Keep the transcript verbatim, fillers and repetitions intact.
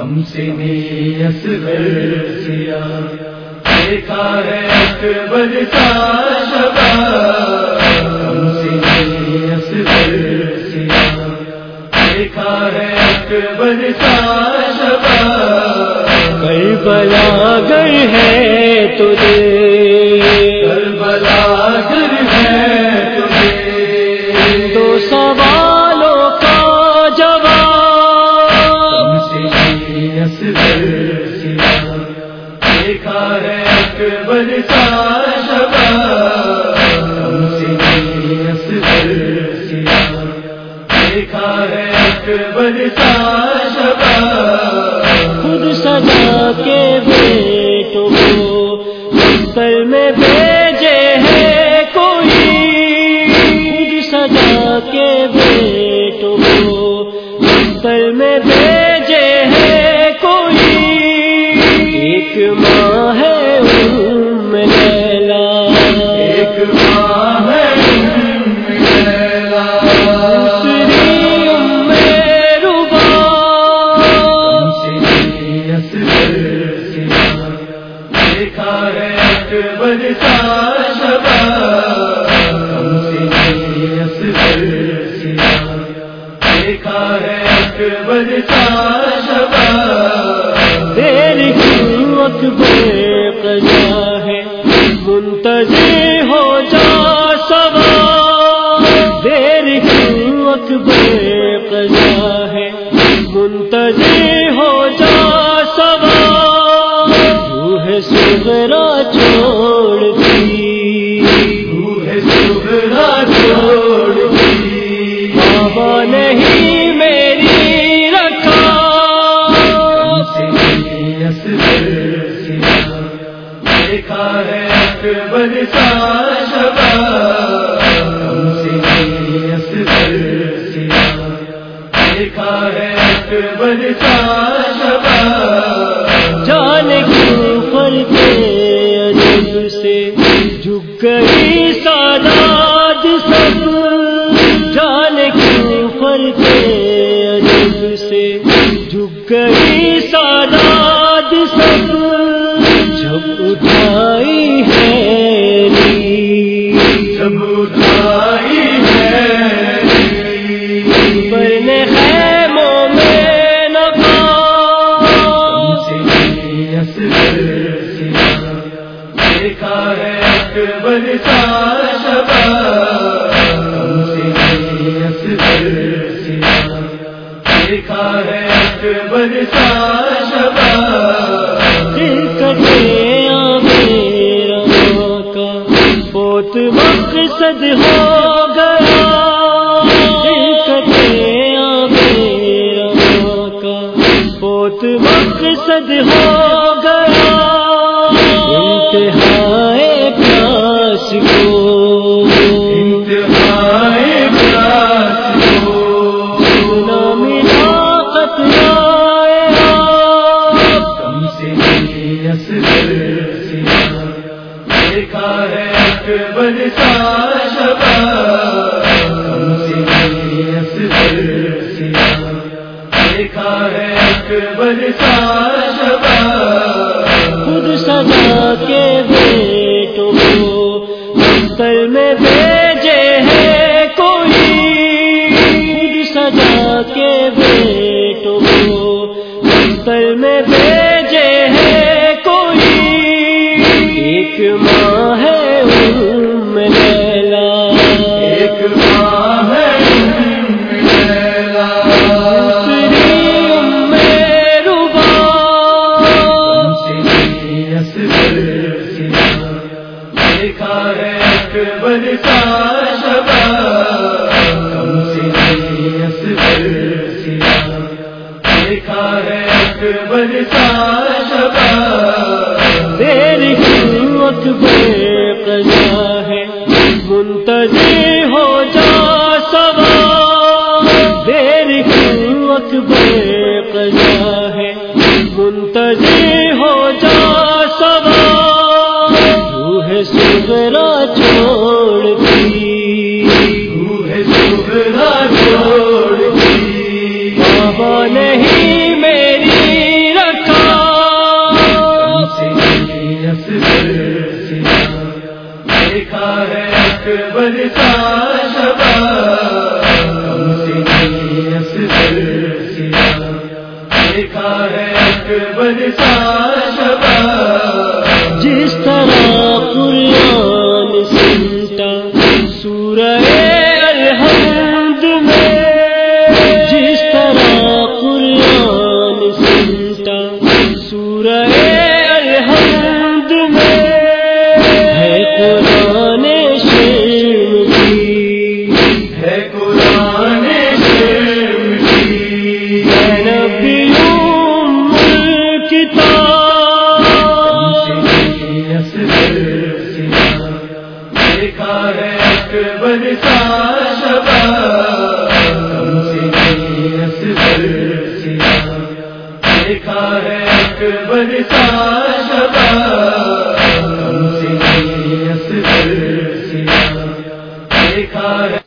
ہم سے نہیں اصغر سیا دیکھا ہے اکبر کا شباب ہم سے نہیں اصغر سیا دیکھا ہے اکبر کا شباب کربلا گر ہے تجھے کربلا گر ہے تجھے دو سوالوں کا جواب ہم سے نہیں اصغر سیا دیکھا ہے اکبر کا شباب ہم سے نہیں اصغر سیا دیکھا ہے اکبر کا شباب خود سجا کے بیٹوں کو مستر میں بھیجے ہے کوئی خود سجا کے بیٹوں کو مستر میں بھیجے ہے کوئی ایک ماں ہے ام لیلا ایک ماں ہے ام لیلا دوسری ام ربا ہم سے نہیں اصغر سیا دیکھا ہے اکبر کا شباب ہم سے نہیں اصغر سیا دیکھا ہے اکبر کا شباب دیر کیوں اکبر قضا ہے منتظر ہو جا سوار دیر کیوں اکبر قضا ہے منتظر ہو جا سوار روح صغرا چھوڑ دی روح صغرا چھوڑ دی بابا نہیں میری رکھا ہم سے نہیں اصغر سیا دیکھا ہے اکبر کا شباب ہم سے نہیں اصغر سیا دیکھا ہے اکبر کا شباب جان کیوں فرقے عجب سے جھک گئی سادات سب جان کیوں فرقے عجب سے جھک گئی سادات سب جب اٹھائی ہے جب اٹھائی ہے بنے خیموں میں نقاب ہم سے نہیں اصغر سیا دیکھا ہے اکبر کا شباب ہم سے نہیں اصغر سیا دیکھا ہے اکبر کا شباب دل کٹے میرا کا بہت مقصد ہو گیا دل کٹے میرا کا بہت مقصد ہو گیا انتہائے پیاس کو انتہائے پیاس کو نہ ملا قطرائے ہم سے نہیں اصغر سیا دیکھا ہے اکبر کا شباب ہم سے نہیں اصغر سیا دیکھا ہے اکبر کا شباب خود سجا کے بیٹوں کو مستر میں بھیجے ہے کوئی خود سجا کے بیٹوں کو مستر میں بھیجے ہے کوئی ایک ماں ہے ام لیلا ایک ماں ہے ام لیلا دوسری ام ربا ہم سے نہیں اصغر سیا دیکھا ہے اکبر کا شباب ہم سے نہیں اصغر سیا دیکھا ہے اکبر کا شباب دیر کیوں اکبر قضا ہے منتظر ہو جا سوار دیر کیوں اکبر قضا ہے منتظر ہو جا سوار روح صغرا چھوڑ دی روح صغرا چھوڑ دی بابا نہیں میری دیکھا ہے اکبر کا شباب، جس طرح قرآن سنتا سورہ الحمد میں، جس طرح قرآن سنتا سورہ الحمد میں، ہے قرآن شرم کی، ہے قرآن شرم کی، ہے نبی ام الکتاب، دیکھا ہے اکبر کا شباب، دیکھا ہے اکبر کا شباب، دیکھا ہے